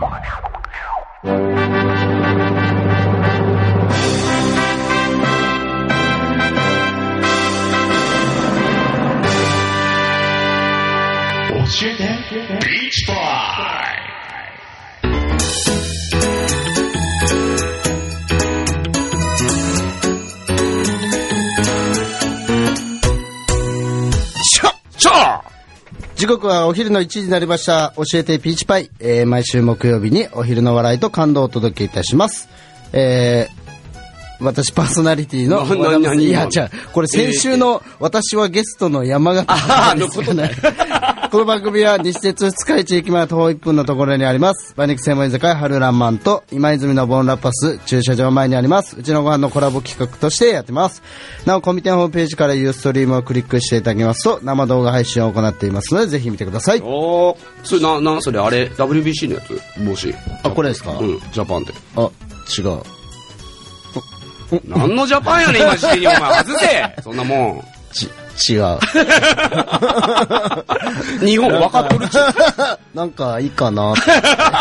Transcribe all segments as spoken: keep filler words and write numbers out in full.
教えてビーチボーイ。 時刻はお昼のいちじになりました。教えてピーチパイ、えー、毎週木曜日にお昼の笑いと感動をお届けいたします。えー、私パーソナリティの和田いやじゃあこれ先週の私はゲストの山形ですよね。この番組は西鉄二日市駅前徒歩いっぷんのところにあります。馬肉専門居酒屋春ランマンと今泉のボンラッパス駐車場前にあります。うちのご飯のコラボ企画としてやってます。なおコミテンホームページからユーストリームをクリックしていただきますと生動画配信を行っていますのでぜひ見てください。 おー、それな、な、それあれ ダブリュービーシー のやつ帽子。 あ、これですか？ うん、ジャパンで。 あ、違う。 何のジャパンやねん今時点にお前外せそんなもん。 ち、違う。 日本分かっとるっちゅう。 なんかいいかなって。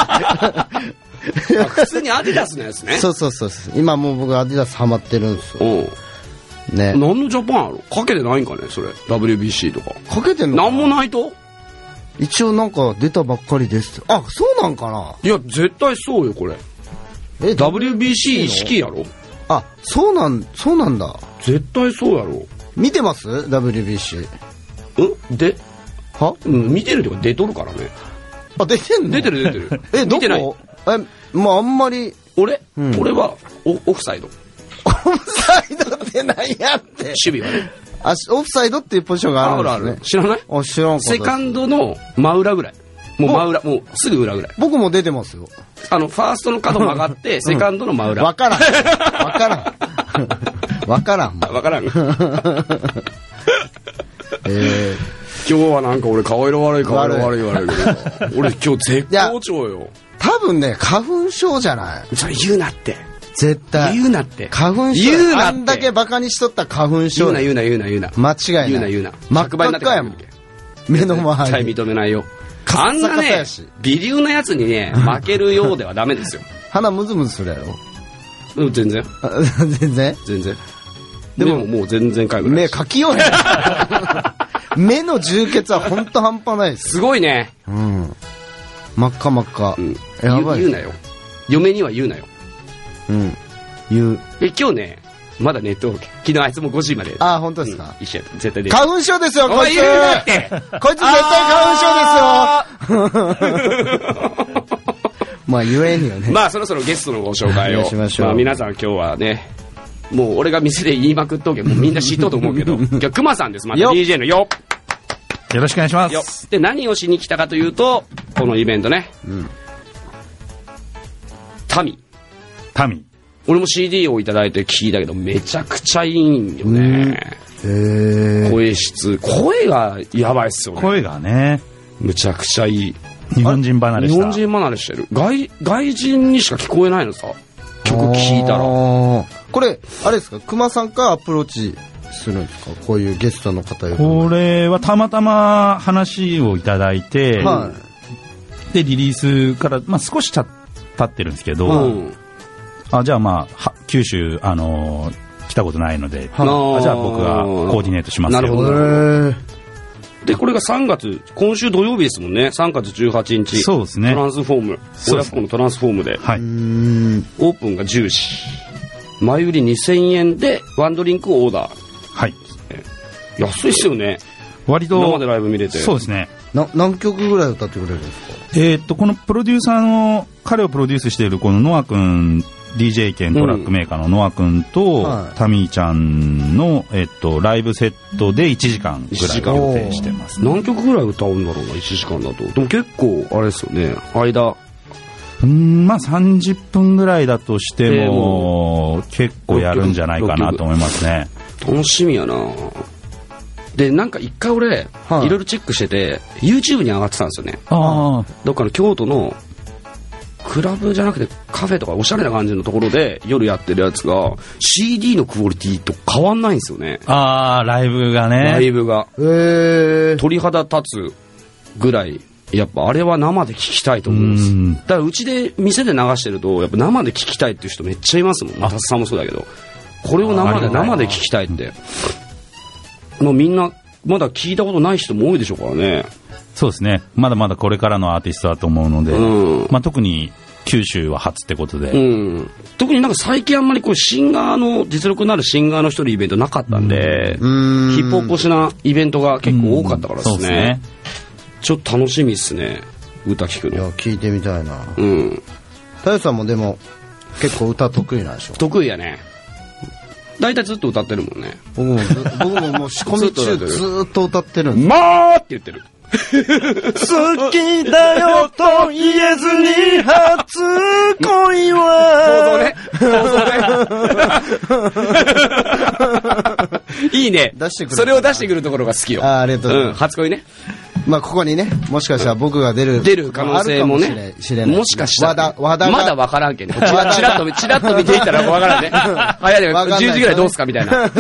普通にアディダスのやつね。 そうそうそうそう。今もう僕アディダスハマってるんですよ。 うん。 ね。 何のジャパンやろ？かけてないんかねそれ ダブリュービーシー とか。 かけてんの？ なんもないと？ 一応なんか出たばっかりです。あ、そうなんかな？ いや絶対そうよこれ。 え、 ダブリュービーシー 意識やろ？ あ、そうなん、そうなんだ。 絶対そうやろ。 見てます？ ダブリュービーシー。 うん？で？ は？ うん、見てるとか出とるからね。 あ、出てんの？ 出てる出てる。 え、どこ？ 見てない。 え、もうあんまり。 俺？ うん、 俺はオフサイド。 オフサイドって何やって？ 守備はね。 あ、オフサイドっていうポジションがあるんですね。 あるある。知らない？ あ、知らんかった。 セカンドの真裏ぐらい。もう真裏、もうすぐ裏ぐらい。 僕も出てますよ。 あの、ファーストの角曲がって、セカンドの真裏。 わからん。わからん。わからん。 わからん。 えー、 今日はなんか俺顔色悪い顔色悪い悪いけど、俺今日絶好調よ。 多分ね、花粉症じゃない？ それ言うなって。 絶対。 言うなって。 花粉症。 言うなって。 あんだけバカにしとった花粉症。 言うな言うな言うな言うな。 間違いない。 言うな言うな。 真っ赤っかやもん。目の前に。 絶対認めないよ。あんなね、微粒なやつにね、負けるようではダメですよ。 鼻ムズムズするやろ？ うん、全然。 全然全然。でももう全然かゆくない。 目かきようや。目の充血はほんと半端ないです。 すごいね。 うん。真っ赤真っ赤。 うん。やばい。言うなよ。嫁には言うなよ。 うん。言う。 え、今日ね、まだ寝ておけ。昨日あいつもごじまで。 ああ、本当ですか？ 一緒やった。絶対で。 花粉症ですよ、こいつ。 言うなって。 こいつ絶対花粉症ですよ。まあ言えんよね。 まあそろそろゲストのご紹介をしましょう。 まあ皆さん今日はね、もう俺が店で言いまくっとけもうみんな知っとうと思うけど、今日熊さんです。また ディージェー のよ。 よろしくお願いします。 で何をしに来たかというと、このイベントね。うん。タミ。 タミ。 俺も シーディー をいただいて聞いたけどめちゃくちゃいいんよね。 へー。 声質、声がやばいっすよね。 声がね。 むちゃくちゃいい。 日本人離れした。 日本人離れしてる。外、外人にしか聞こえないのさ。曲聞いたら。 これ、あれですか、熊さんからアプローチするんですか、こういうゲストの方より。 これはたまたま話をいただいて、はい、で、リリースから、まあ、少し経ってるんですけど、うん、あじゃあまあ、九州、あのー、来たことないので、はあ、じゃあ僕がコーディネートしますよ。 なるほど。で、これがさんがつ、今週土曜日ですもんね。さんがつじゅうはちにち。 そうですね。 トランスフォーム。親子のトランスフォームで。 はい。 オープンがじゅうじ。前売りにせんえんで、ワンドリンクをオーダー。 はい。 安いっすよね。 割と。 生でライブ見れて。 そうですね。 な、何曲ぐらい歌ってくれるんですか？ えー、っと、このプロデューサーの、彼をプロデュースしているこのノア君、ディージェー 兼トラックメーカーのノア君と、はい、タミーちゃんの、えっと、ライブセットでいちじかんぐらい予定してます、ね。 何曲ぐらい歌うんだろうな、いちじかんだと。でも結構、あれですよね、間。 うん、まあさんじゅっぷんぐらいだとしても、結構やるんじゃないかなと思いますね。 楽しみやな。で、なんか一回俺、はい、いろいろチェックしてて、YouTube に上がってたんですよね。 ああ。 どっかの京都の、クラブじゃなくてカフェとかおしゃれな感じのところで夜やってるやつが シーディー のクオリティと変わんないんですよね。 ああ、ライブがね。 ライブが。 へー。 鳥肌立つぐらいやっぱあれは生で聞きたいと思うんです。 うん。 だからうちで店で流してるとやっぱ生で聞きたいっていう人めっちゃいますもん。タスさんもそうだけど、これを生で生で聞きたいって、もうみんなまだ聞いたことない人も多いでしょうからね。 そうですね。まだまだこれからのアーティストだと思うので、 うん、 まあ特に九州は初ってことで、 うん、特になんか最近あんまりこうシンガーの実力のあるシンガーの人のイベントなかったんで、うん、ヒップホップしなイベントが結構多かったからですね。うん、そうですね。ちょっと楽しみですね、歌聞くの。 いや聞いてみたいな。 うん。 太陽さんもでも結構歌得意なんでしょ。 得意やね。大体ずっと歌ってるもんね。 僕も僕ももう仕込み中ずっと歌ってるんです。 まーって言ってる。 好きだよと言えずに初恋は想像ね。想像ね。いいね。出してくる。それを出してくるところが好きよ。 あ、ありがとうございます。 うん、初恋ね。 まあここにね、もしかしたら僕が出る出る可能性もね、 知れない。 もしかしたら、 和田和田まだわからんけんね。チラッとチラッと見ていったらわからんね。早いね。じゅうじぐらいどうすかみたいな。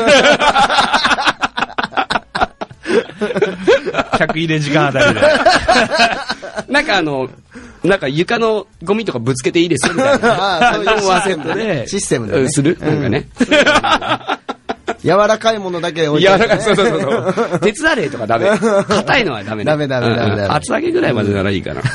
客入れ時間あたりで。 なんかあの、なんか床のゴミとかぶつけていいですよみたいな。そういうワンセットで。 システムで、ね。 する、うん、なんかね。 柔らかいものだけ置いて、ね。 柔らかい、そうそうそう。鉄アレイとかダメ。硬いのはダメね。 ダメダメダメダメ。 厚揚げぐらいまでならいいかな。いや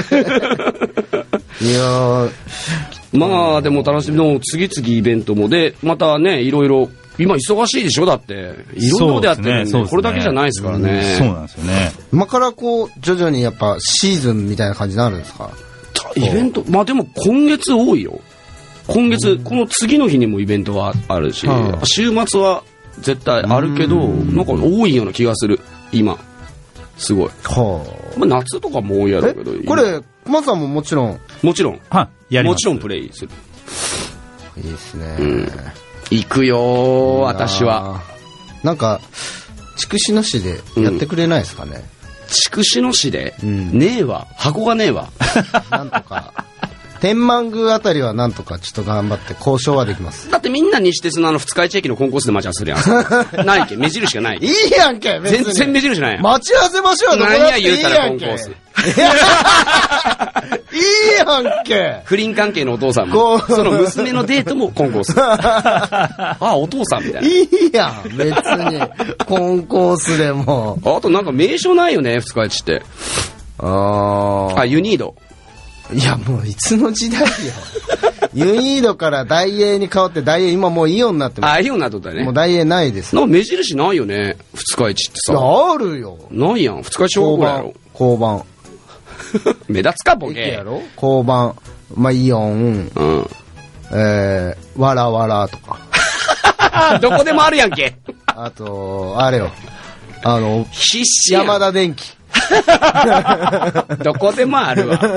ー。 まあでも楽しみの次々イベントもで、またね、いろいろ、今忙しいでしょだって。いろんなことやってるんで、ね、これだけじゃないですからね。 そうなんですよね。 今からこう、徐々にやっぱシーズンみたいな感じになるんですか？ イベント、まあでも今月多いよ。今月、うん、この次の日にもイベントはあるし、はあ、週末は絶対あるけど、なんか多いような気がする、今。すごい。はあ、まあ、夏とかも多いやろうけど。 これ、熊さんももちろん。 もちろん。 はやります。 もちろんプレイする。 いいですね。 うん、行くよー、私は。 なんか、筑紫野市でやってくれないですかね。 筑紫野市で、うん、ねえわ。箱がねえわ。 なんとか。天満宮あたりはなんとかちょっと頑張って交渉はできます。 だってみんな西鉄のあの二日市駅のコンコースで待ち合わせするやん。ないけ、目印がない。 いいやんけ、 全然目印ないやん。 待ち合わせましょうよ、 何や言うたらコンコース。 いいやんけ。 不倫関係のお父さんも、その娘のデートもコンコース。ああ、お父さんみたいな。 いいやん、別に。コンコースでも。 あとなんか名称ないよね、二日市って。 ああ。あ、ユニード。 いや、もういつの時代よ。ユニードからダイエーに変わって、ダイエー今もうイオンになってます。 あ、イオンになっとったよね。 もうダイエーないです。 なんか目印ないよね、二日市ってさ。 あるよ。 ないやん、二日市小学校やろ。 交番。 目立つか、ボケ。 駅やろ交番。まあ、イオン。うん。えー、わらわらとか。 どこでもあるやんけ。 あと、あれよ。あの、 必死やん。 山田電機。 どこでもあるわ。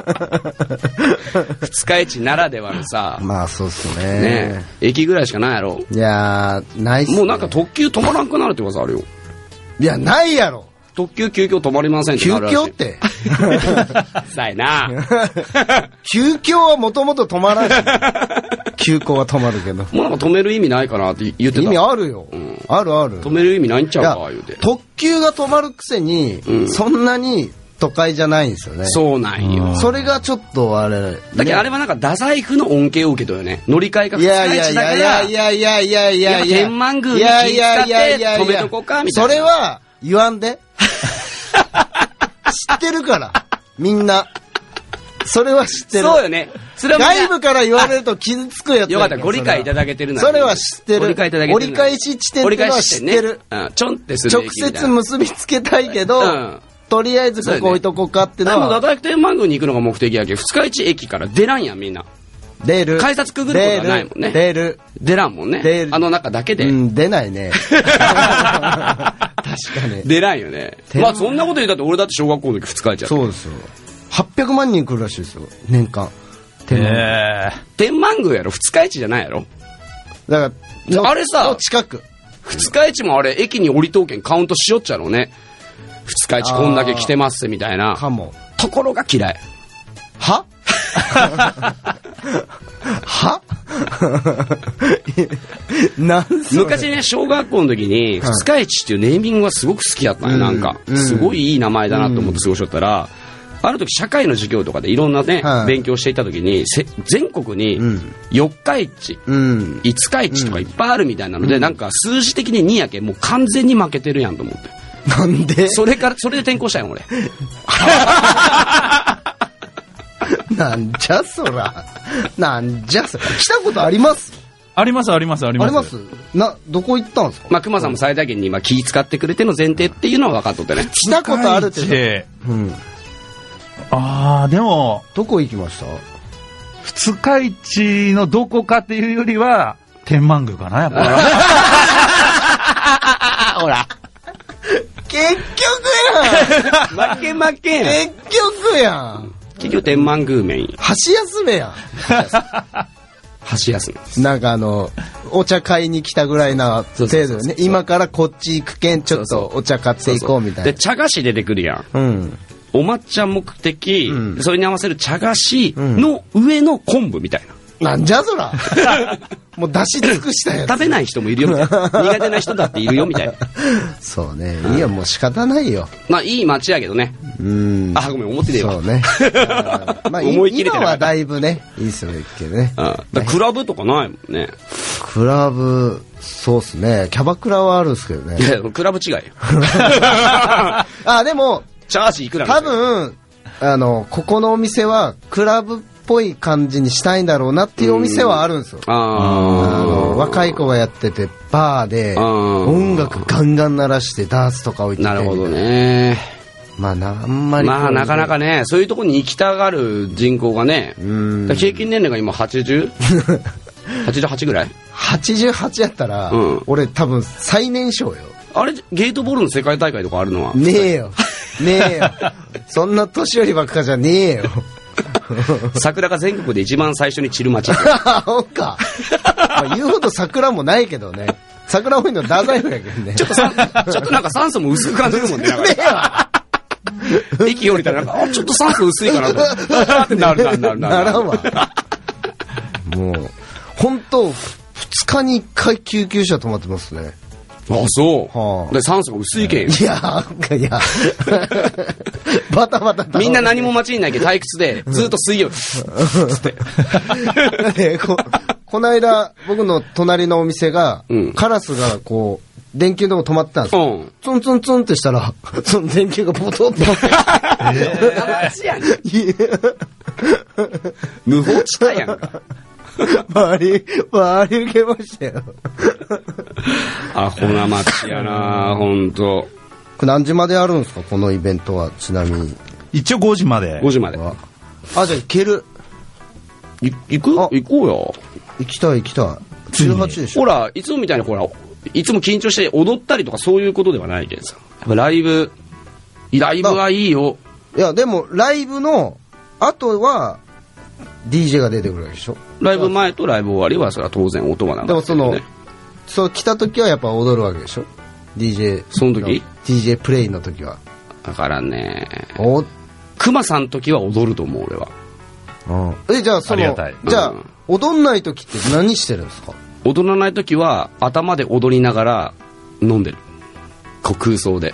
二日市ならではのさ。 まあそうっすね。 ね駅ぐらいしかないやろ。 いやー、ないっすね。 もうなんか特急止まらんくなるって噂あるよ。 いや、ないやろ。 特急急遽止まりませんってなるらしい。 急遽ってさえな。 急遽はもともと止まらない。急行は止まるけど。 もうなんか止める意味ないかなって言ってた。 意味あるよ。うん、あるある。 止める意味ないんちゃうか、言うて。 特急が止まるくせに、うん、そんなに都会じゃないんですよね。 そうなんよ。 それがちょっとあれ、ね。 だけどあれはなんか太宰府の恩恵を受けとるよね。乗り換えが二日市だから。いやいやいやいやいやいや。天満宮に気使って止めとこうかみたいな。 それは言わんで。知ってるから。みんな。それは知ってる。 そうよね。それは外部から言われると傷つくやつ。 よかった、ご理解いただけてるな。 それは知ってる。 ご理解いただけてる。 折り返し地点ってのは知ってる。 うん、ちょんってする。 直接結びつけたいけど、うん、とりあえずここ置いとこうかってのは。 でも、太宰府天満宮に行くのが目的やけど、二日市駅から出らんやん、みんな。 出る。 改札くぐることはないもんね。 出る。 出らんもんね。出る。あの中だけで。 うん、出ないね。確かに。 出らんよね。まあそんなこと言うたって俺だって小学校の時二日市やった。 そうですよ。はっぴゃくまんにん来るらしいですよ、年間。 天満宮。天満宮やろ、二日市じゃないやろ。 だから、 あれさ、 近く。 二日市もあれ、駅に降りとうけんカウントしよっちゃろうね。二日市こんだけ来てますみたいな。 かも。 ところが嫌い。 ははなん昔ね、小学校の時に、二日市っていうネーミングがすごく好きだったね、なんか。すごいいい名前だなと思って過ごしとったら、 ある時社会の授業とかでいろんなね、 はい、 勉強していた時にせ全国に四日市、うん、五日市とかいっぱいあるみたいなので、うん、なんか数字的ににやけんもう完全に負けてるやんと思って。 なんでそれからそれで転校したよ俺。 なんじゃそら。なんじゃそら。来たことあります？ ありますありますあります。 あります。な、どこ行ったんですか？ まあ、熊さんも最大限に今気使ってくれての前提っていうのは分かっとってね。 来たことあるって。うん。 ああ、でも。 どこ行きました？ 二日市のどこかっていうよりは、天満宮かな、やっぱ。 ほら。結局やん。 負け負けやん。 結局やん。 結局天満宮面。 箸休めやん。 箸休め。 なんかあの、お茶買いに来たぐらいな程度よね。今からこっち行くけん、ちょっとお茶買っていこうみたいな。 で、茶菓子出てくるやん。 うん。 お抹茶目的、うん、それに合わせる茶菓子の上の昆布みたいな。 なんじゃそら。もう出し尽くしたやつ。 食べない人もいるよみたいな。苦手な人だっているよみたいな。 そうね。いやもう仕方ないよ。 まあいい街やけどね。 うん。 あ、ごめん思っててよ。 そうね。まあ思い切れてる。今はだいぶね、いいっすよけどね。 だクラブとかないもんね。 クラブ、そうっすね。キャバクラはあるんですけどね。 いや、クラブ違いよ。 あ、でも、 チャージいくら多分、あの、ここのお店は、クラブっぽい感じにしたいんだろうなっていうお店はあるんですよ。あの若い子がやってて、バーで、音楽ガンガン鳴らして、ダーツとか置いてて。 なるほどね。 まあな、あんまり。 まあなかなかね、そういうところに行きたがる人口がね、平均年齢が今はちじゅう はちじゅうはちぐらい ? はちじゅうはち やったら、うん、俺多分最年少よ。 あれ、ゲートボールの世界大会とかあるのはねえよ。ねえよ。そんな年寄りばっかじゃねえよ。 桜が全国で一番最初に散る街。 そうか。まあ、言うほど桜もないけどね。桜多いの太宰府やけどね。 ちょっとさ、ちょっとなんか酸素も薄く感じるもんね。駅降りたらなんか、あ、ちょっと酸素薄いかなと。ってなるなるなるなる。 ならんわ。もう、本当二日に一回救急車止まってますね。 あ、そう。 はあ、 で酸素が薄いけん。 いや、いや、バタバタ。 みんな何も待ちにないけど退屈で、ずっと吸いよう。つって。 こ, この間、僕の隣のお店が、うん、カラスがこう、電球のとこ止まってたんですよ。うん、ツンツンツンってしたら、その電球がポトッと。 無法地帯やんか。 回り、回り受けましたよ。 アホな街やなほんと。 これ何時まであるんですかこのイベントは、ちなみに。 一応ごじまで。 ごじまで。 あ、じゃあ行ける。 い、行く行こうよ。 行きたい行きたい。じゅうはちでしょ。 ほら、いつもみたいにほら、いつも緊張して踊ったりとかそういうことではないけどさ。やっぱライブ、ライブはいいよ。 いや、でもライブの後は、ディージェー が出てくるわけでしょ。 ライブ前とライブ終わりはそれは当然音が流れてる、ね、 でもそのそう来た時はやっぱ踊るわけでしょ ディージェーその時ディージェー プレイの時はだからねおクマさんの時は踊ると思う俺は。 うん、えじゃあそのじゃあ、うん、踊んない時って何してるんですか。 踊らない時は頭で踊りながら飲んでるこう空想で。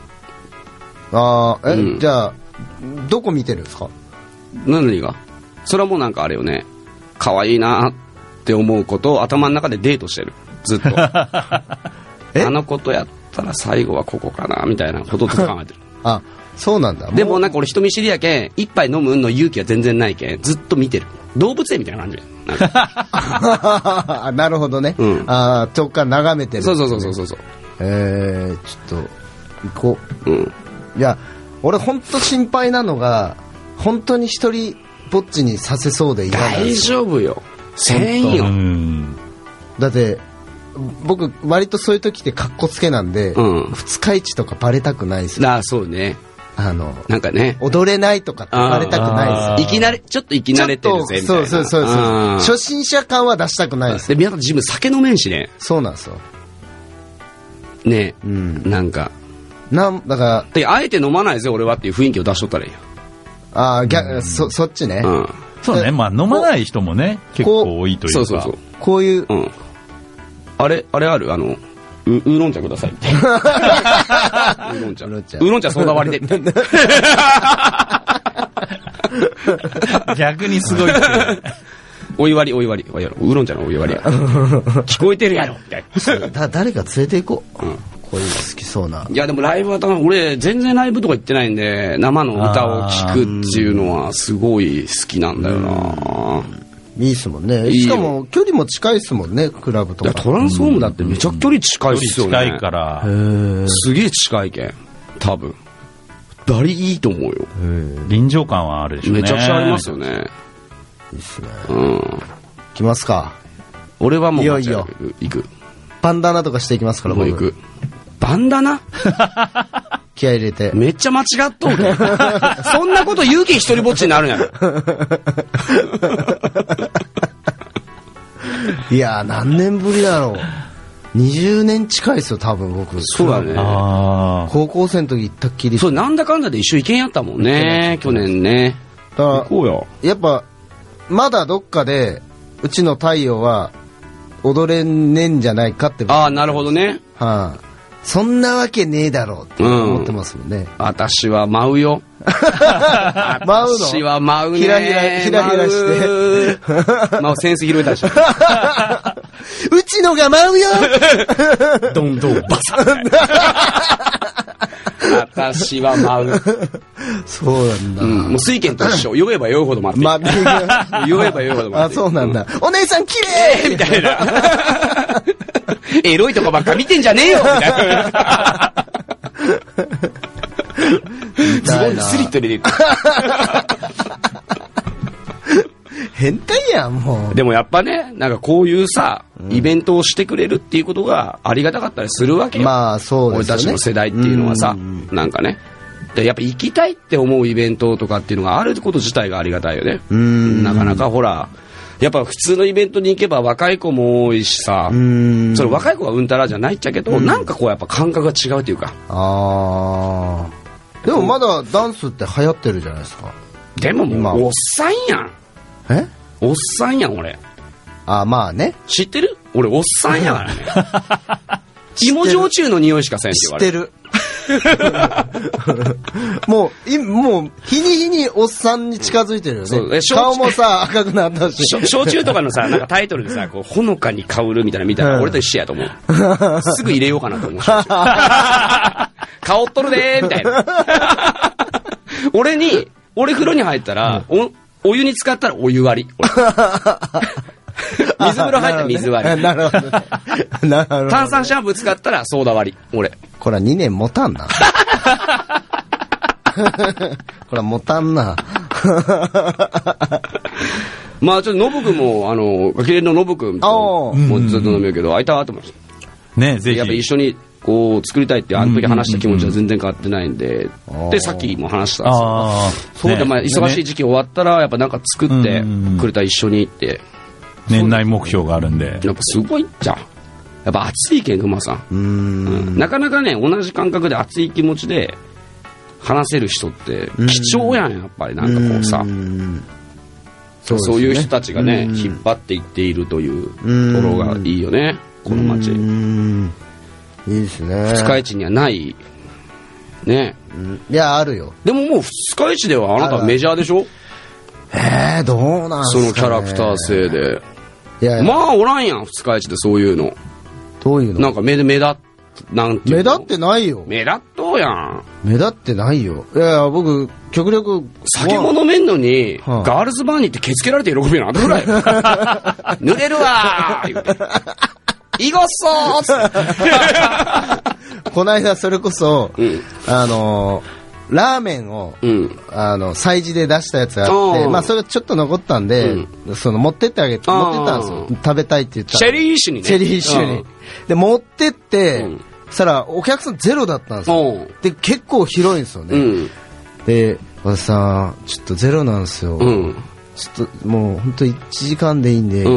ああえ、うん、じゃあどこ見てるんですか。 何がそれはもうなんかあれよね可愛いなって思うことを頭の中でデートしてるずっとあのことやったら最後はここかなみたいなこととか考えてるあそうなんだ。 でもなんか俺人見知りやけん一杯飲むの勇気は全然ないけんずっと見てる動物園みたいな感じなんかなるほどね、うん、あ遠くから眺めてる、ね、 そうそうそうそうそうえー、ちょっと行こう、うん、いや俺ほんと心配なのが本当に一人ぼっちにさせそうで嫌なんですよ。 大丈夫よ。せんよ。 だって僕割とそういう時ってカッコつけなんで、うん、二日市とかバレたくないですよ。 ああそうね。 あのなんかね踊れないとかってバレたくないですよ。 いきなりちょっといきなれてるぜみたいな。 そうそうそうそう。初心者感は出したくないです。 で皆さん自分酒飲めんしね。 そうなんですよ。 ね、うん、なんかなんだからであえて飲まないぜ俺はっていう雰囲気を出しとったらいいよ。 ああ、逆、そ、そっちね。うん。 そうね、まあ飲まない人もね、結構多いというか。そうそうそう。 こういう。 うん。あれ、あれあるあの、ウーロン茶くださいって。ウーロン茶。ウーロン茶。ウーロン茶ソーダ割りで。 逆にすごいって。 お湯割り、お湯割り。ウーロン茶のお湯割りや。聞こえてるやろみたいな。 だ誰か連れて行こう。うん、こういうの好きそうな。 いやでもライブは俺全然ライブとか行ってないんで、生の歌を聴くっていうのはすごい好きなんだよな。 いいっすもんね。しかも距離も近いっすもんね、クラブとか。 いやトランスフォームだってめちゃ距離近いっすよね。 近いから。 すげえ近いけん。多分。バリいいと思うよ。 臨場感はあるでしょうね。 めちゃくちゃありますよね。 いいっすね。 うん。 来ますか。 俺はもういよいよ行く。 バンダナとかしていきますから、 もう行く。バンダナ気合い入れて。 めっちゃ間違っとる。そんなこと言うけ一人ぼっちになるんやろ。 いやー、何年ぶりだろう。にじゅうねん近いですよ、多分僕。 そうだね。 高校生の時行ったっきり。 そう、なんだかんだで一緒行けんやったもんね、去年ね。 だから、 行こうよ。 やっぱ、まだどっかで、うちの太陽は踊れねんじゃないかって。 ああ、なるほどね。 はあ、そんなわけねえだろうって思ってますもんね。うん、 私は舞うよ。 舞うの？ 私は舞うね。 ひらひら、ひらひらして。 舞うセンス広いたし。 うちのが舞うよ。 どんどんバサッ。私は舞う。 そうなんだ。うん、 もう水拳と一緒。酔えば酔うほど待って。酔えば酔うほど待って。 あ、そうなんだ。お姉さん綺麗みたいな。エロいとこばっか見てんじゃねえよみたいな。ズボンにスリット入れてる。 変態やん、もう。 でもやっぱね、なんかこういうさ、うん、イベントをしてくれるっていうことがありがたかったりするわけよ。まあそうですね。俺たちの世代っていうのはさ、うんうん、なんかね。でやっぱ行きたいって思うイベントとかっていうのがあること自体がありがたいよね。うんなかなかほら、やっぱ普通のイベントに行けば若い子も多いしさ、うんそれ若い子がうんたらじゃないっちゃけど、うん、なんかこうやっぱ感覚が違うというか。 ああ。でもまだダンスって流行ってるじゃないですか。 でももうおっさんやん。 え？ おっさんやん俺。 あ、まあね。 知ってる？俺おっさんやからね。芋焼酎の匂いしかせんって言われる。 知ってる。もういもう日に日におっさんに近づいてるよね。そう顔もさ赤くなったし。 焼酎とかのさなんかタイトルでさこうほのかに香るみたいな見たら俺と一緒やと思う。すぐ入れようかなと思う。香っとるでーみたいな。俺に俺風呂に入ったら、うん、おお湯に浸かったらお湯割り。水風呂入ったら水割り。 なるほど。なるほど。 炭酸シャンプー使ったらソーダ割り。俺。 これはにねん持たんな。これは持たんな。 まあちょっとノブ君も、あの、ガキレンのノブ君ともずっと飲みようけど、会いたいと思いました。 ね、ぜひ。 やっぱ一緒にこう作りたいってあの時話した気持ちは全然変わってないんで、でさっきも話したんですよ。そうで、まあ忙しい時期終わったらやっぱなんか作ってくれたら一緒に行って。 年内目標があるんで。 やっぱすごいじゃん。やっぱ熱いけん、熊さん。うーん、うん。なかなかね、同じ感覚で熱い気持ちで話せる人って貴重やん、やっぱりなんかこうさ。うそう、そういう人たちがね、引っ張っていっているというところがいいよね、この街。 うんいいですね。 二日市にはないね。 いや、あるよ。 でももう二日市ではあなたメジャーでしょ？ えー、どうなんすかね。 そのキャラクター性で。 いやいやまあおらんやん、二日市でそういうの。 どういうの？ なんか目で目立っなんていうの？ 目立ってないよ。 目立っとうやん。 目立ってないよ。いやいや、僕極力酒も飲めんのに、はあ、ガールズバーに行ってケツけられて喜ぶよな。どぐらい濡れるわー言うて。いごっそーってこの間それこそ、うん、あのー、ラーメンを、うん、あの催事で出したやつがあって、まあそれちょっと残ったんで、うん、その持ってってあげて持ってったんですよ。食べたいって言ったら。 チェリー酒にね。 チェリー酒に。で持ってって、うん、そしたらお客さんゼロだったんですよ。で結構広いんですよね。うん、で私さんちょっとゼロなんですよ。うん、ちょっともう本当いちじかんでいいんで、うん、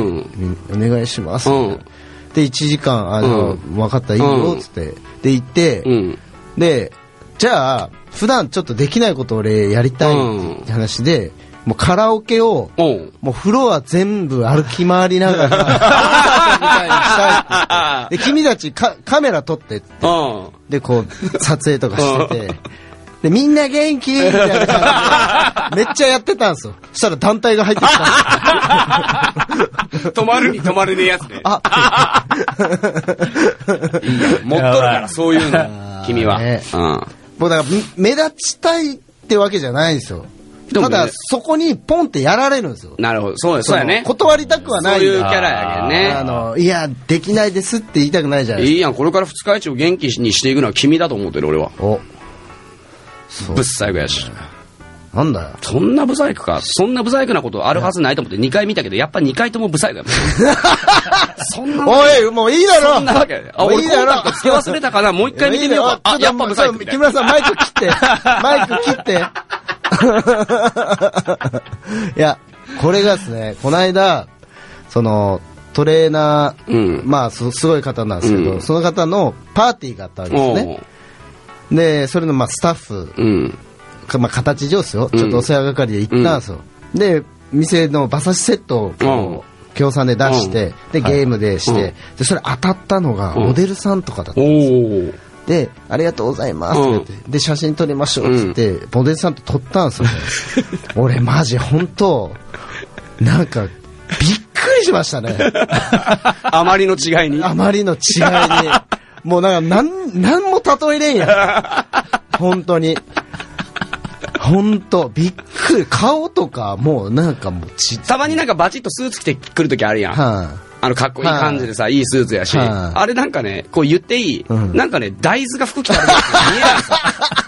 お願いします。うんでいちじかんあの、うん、分かったいいよっつって、うん、で行って、うん、でじゃあ普段ちょっとできないことを俺やりたいって話で、うん、もうカラオケを、うん、もうフロア全部歩き回りながらみたいにしたいってで君たちカメラ撮ってって、うん、でこう撮影とかしててで、みんな元気みたいな感じで、めっちゃやってたんですよ。そしたら団体が入ってきたんですよ。 止まるに止まれねえやつね。 あいいや、持っとるから、そういうの。君は。 ねうん。 もうだから、目立ちたいってわけじゃないんですよ。 でもねただ、そこにポンってやられるんですよ。 なるほど。そうや、そうやね。 断りたくはない。 そういうキャラやけんね。 あの、いや、できないですって言いたくないじゃないですか。 いいやん、これから二日市を元気にしていくのは君だと思ってる、俺は。 お。そうぶっ細工やし。 なんだよ。 そんなブサイクか。そんなブサイクなことあるはずないと思ってにかい見たけど、やっぱにかいともブサイクやもん。そんなわけ。 おい、もういいだろ。 そんなわけ。あ、俺コンタクト付け忘れたかな。もう一回見てみようか。あ、やっぱブサイクみたいな。 木村さん、マイク切って。マイク切って。いや、これがですね、この間、その、トレーナー、 うんまあ、すすごい方なんですけど、 うんその方のパーティーがあったわけですね。で、それのまあスタッフ、 うん。 まあ、形上ですよ、ちょっとお世話係で行ったんですよ。で、店の馬刺しセットをこう協賛で出して、で、ゲームでして、 はいで、それ当たったのがうんモデルさんとかだったおんですよ。 ー。 で、ありがとうございますって言って、で、写真撮りましょうって言って、モデルさんと撮ったんですよね。俺マジ本当なんか、びっくりしましたね。 あまりの違いに。 あまりの違いに。もうなんか、なん、なんも例えれんやん。本当に。本当びっくり。顔とか、もうなんかもうち、 たまになんかバチッとスーツ着てくるときあるやん。 はあの、かっこいい感じでさ、いいスーツやし。 はいあれなんかね、こう言っていい、 うんなんかね、大豆が服着たら見えないんですよ。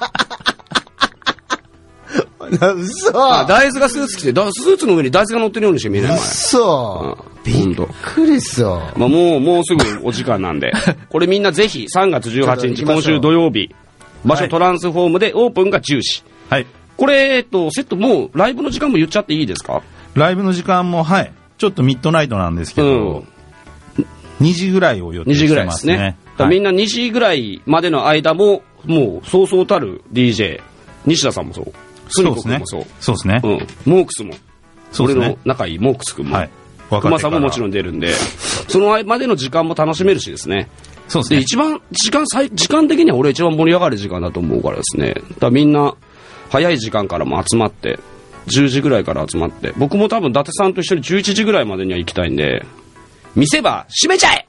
い。な嘘あ大豆がスーツ着て、だスーツの上に大豆が乗ってるようにしか見えない前。 嘘、 うんびっくりっすよ。 まあ、もう、もうすぐお時間なんで。これみんなぜひさんがつじゅうはちにち、 ちょっと行きましょう今週土曜日。場所はいトランスフォームでオープンがじゅうじ。 はい。 これ、えっと、セットもうライブの時間も言っちゃっていいですか？ ライブの時間も、はい。ちょっとミッドナイトなんですけど、にじぐらいを予定にじぐしてらいですね。 ますね。 だからみんなにじぐらいまでの間も、もう、そうそうたる ディージェー。西田さんもそう。スミコ君もそう。 そうですね。 うん。モークスも。 そうですね俺の仲いいモークス君も。 はい。 熊さんももちろん。 ん出るんで、そのまでの時間も楽しめるしですね。で、 そうですね。 一番、時間、最時間的には俺一番盛り上がる時間だと思うからですね。だからみんな、早い時間からも集まって、じゅうじぐらいから集まって、僕も多分伊達さんと一緒にじゅういちじぐらいまでには行きたいんで、店ば閉めちゃえ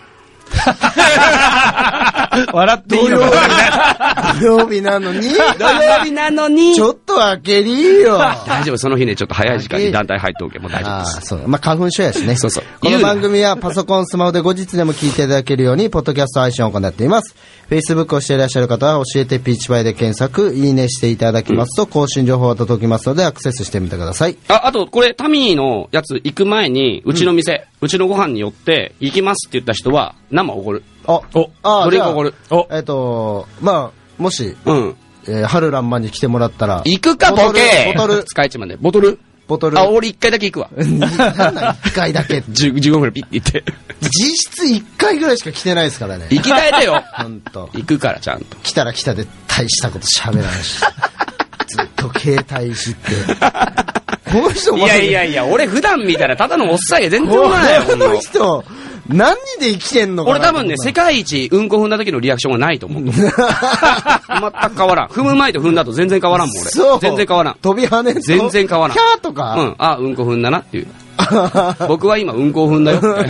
笑っていいのか。 土曜日なのに土曜日なのにちょっと開けりよ。 大丈夫、その日ね、ちょっと早い時間に団体入っておけば大丈夫ああ、 です。 そう。まあ、花粉症やしね。 そうそうこの番組はパソコン、スマホで後日でも聞いていただけるように、ポッドキャスト配信を行っています。Facebook をしていらっしゃる方は、教えてピーチパイで検索、いいねしていただきますと、更新情報が届きますので、アクセスしてみてください。 あ、あと、これ、タミーのやつ行く前に、うちの店、うちのご飯に寄って、行きますって言った人は、生おごる。 あ、 おあドリンクおごる。 おえっと、まあ、もし、 うん。 えー春ランマンに来てもらったら、 行くか、ボケボトル、 使い市まで。ボトルボトル。 あ、俺一回だけ行くわ。 なんだ、一回だけ。 じゅう、じゅうごふんピッて行って。 実質一回ぐらいしか来てないですからね。 行き換えてよ。 ほんと。 行くから、ちゃんと。 来たら来たで大したこと喋らないし。ずっと携帯いじって。この人いやいやいや、俺普段見たらただのおっさんや、全然こ思わないよ、ほんのの人、何で生きてんのかな。 俺多分ね、世界一うんこ踏んだ時のリアクションがないと思う。全く変わらん。踏む前と踏んだと全然変わらんもん、俺。 そう。 全然変わらん。 飛び跳ねんと全然変わらん。 キャーとか。 うん。あ、うんこ踏んだなっていう。僕は今うんこを踏んだよって。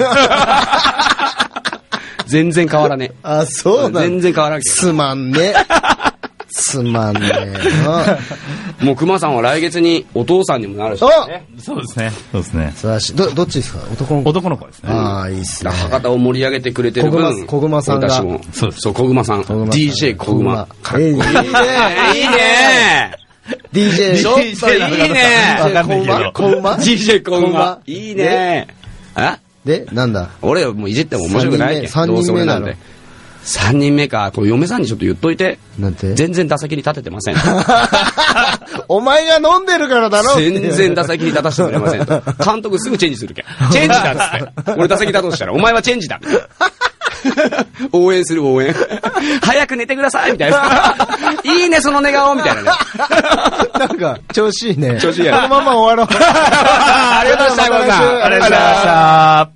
全然変わらねえ。 あ、そうなんだ。 全然変わらんけど。 すまんね。すまんねえな。 もう熊さんは来月にお父さんにもなるし、 おね。 そうですね。そうですね。 素晴らしい。ど、どっちですか？男の子。 男の子ですね。 ああ、いいっすね。 博多を盛り上げてくれてる分、 小熊小熊さんが俺たちもそうですそう、小熊さん。 小熊さんディージェー 小熊。 小熊いいね。 いいね。 ディージェー。 ちょっといいね。 わかんないけど小馬ディージェー 小小馬熊。いいね。あで、なんだ俺もういじっても面白くないけん。 三人目どうせ俺なんで三人目なの。 三人目か。これ嫁さんにちょっと言っといて。 なんて全然打席に立ててません。 お前が飲んでるからだろっていう全然打席に立たせてくれませんと。監督すぐチェンジするけん。チェンジだっつって。俺打席立とうとしたら、お前はチェンジだ。応援する応援。早く寝てくださいみたいな。いいね、その寝顔みたいなね。 なんか、調子いいね。 調子いいやろこのまま終わろう。 ありがとうございました。 また来週ありがとうございました。